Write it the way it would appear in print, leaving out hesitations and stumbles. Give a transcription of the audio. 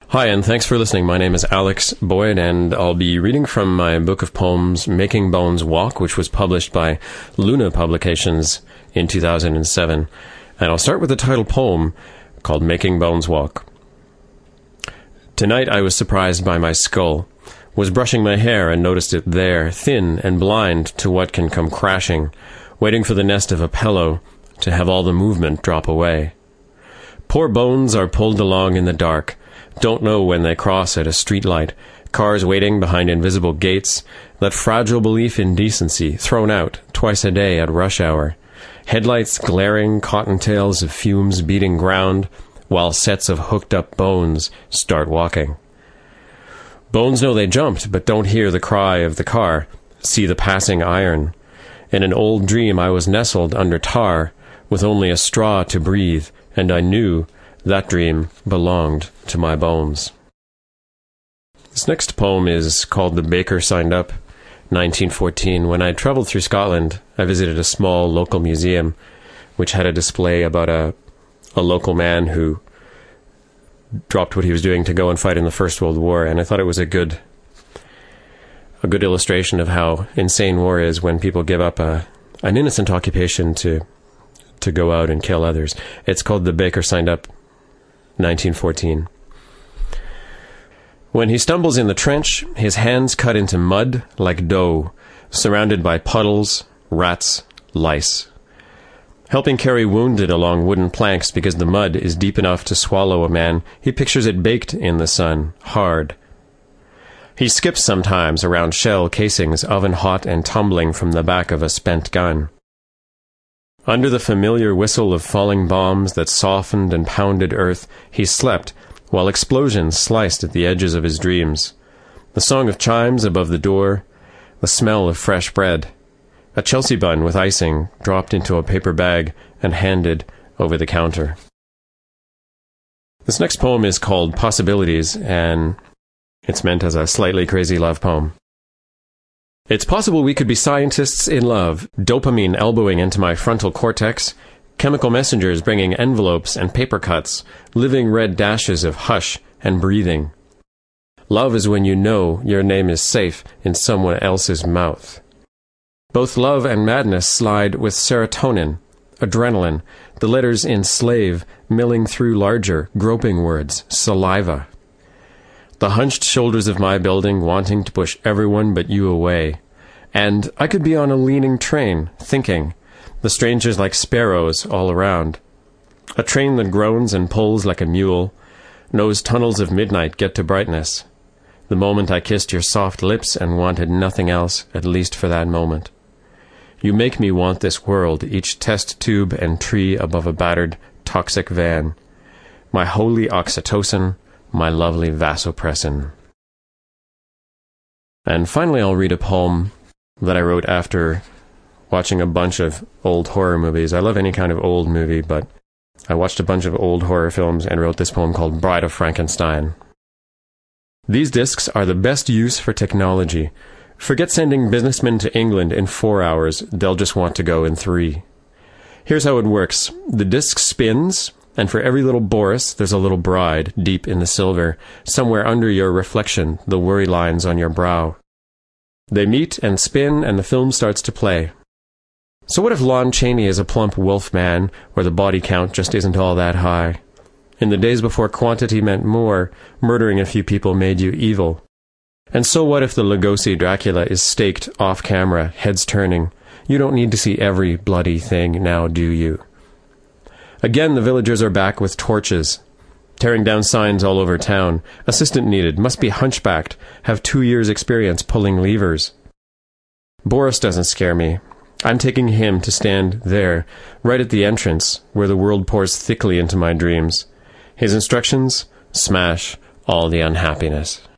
Hi, and thanks for listening. My name is Alex Boyd, and I'll be reading from my book of poems, Making Bones Walk, which was published by Luna Publications in 2007. And I'll start with the title poem called Making Bones Walk. Tonight I was surprised by my skull, was brushing my hair and noticed it there, thin and blind to what can come crashing, waiting for the nest of a pillow to have all the movement drop away. Poor bones are pulled along in the dark, don't know when they cross at a streetlight, cars waiting behind invisible gates, that fragile belief in decency thrown out twice a day at rush hour, headlights glaring, cottontails of fumes beating ground, while sets of hooked-up bones start walking. Bones know they jumped, but don't hear the cry of the car, see the passing iron. In an old dream I was nestled under tar, with only a straw to breathe, and I knew that dream belonged to my bones. This next poem is called The Baker Signed Up, 1914. When I traveled through Scotland, I visited a small local museum which had a display about a local man who dropped what he was doing to go and fight in the First World War, and I thought it was a good illustration of how insane war is when people give up an innocent occupation to go out and kill others. It's called The Baker Signed Up, 1914. When he stumbles in the trench, his hands cut into mud like dough, surrounded by puddles, rats, lice. Helping carry wounded along wooden planks because the mud is deep enough to swallow a man, he pictures it baked in the sun, hard. He skips sometimes around shell casings, oven hot and tumbling from the back of a spent gun. Under the familiar whistle of falling bombs that softened and pounded earth, he slept, while explosions sliced at the edges of his dreams. The song of chimes above the door, the smell of fresh bread. A Chelsea bun with icing dropped into a paper bag and handed over the counter. This next poem is called Possibilities, and it's meant as a slightly crazy love poem. It's possible we could be scientists in love, dopamine elbowing into my frontal cortex, chemical messengers bringing envelopes and paper cuts, living red dashes of hush and breathing. Love is when you know your name is safe in someone else's mouth. Both love and madness slide with serotonin, adrenaline, the letters in slave milling through larger, groping words, saliva. The hunched shoulders of my building wanting to push everyone but you away. And I could be on a leaning train, thinking, the strangers like sparrows all around. A train that groans and pulls like a mule, knows tunnels of midnight get to brightness. The moment I kissed your soft lips and wanted nothing else, at least for that moment. You make me want this world, each test tube and tree above a battered, toxic van. My holy oxytocin, my lovely vasopressin. And finally I'll read a poem that I wrote after watching a bunch of old horror movies. I love any kind of old movie, but I watched a bunch of old horror films and wrote this poem called Bride of Frankenstein. These discs are the best use for technology. Forget sending businessmen to England in 4 hours, they'll just want to go in 3. Here's how it works. The disc spins, and for every little Boris, there's a little bride deep in the silver, somewhere under your reflection, the worry lines on your brow. They meet and spin, and the film starts to play. So what if Lon Chaney is a plump wolf man, where the body count just isn't all that high? In the days before quantity meant more, murdering a few people made you evil. And so what if the Lugosi Dracula is staked off camera, heads turning? You don't need to see every bloody thing now, do you? Again, the villagers are back with torches, tearing down signs all over town. Assistant needed, must be hunchbacked, have 2 years' experience pulling levers. Boris doesn't scare me. I'm taking him to stand there, right at the entrance, where the world pours thickly into my dreams. His instructions? Smash all the unhappiness.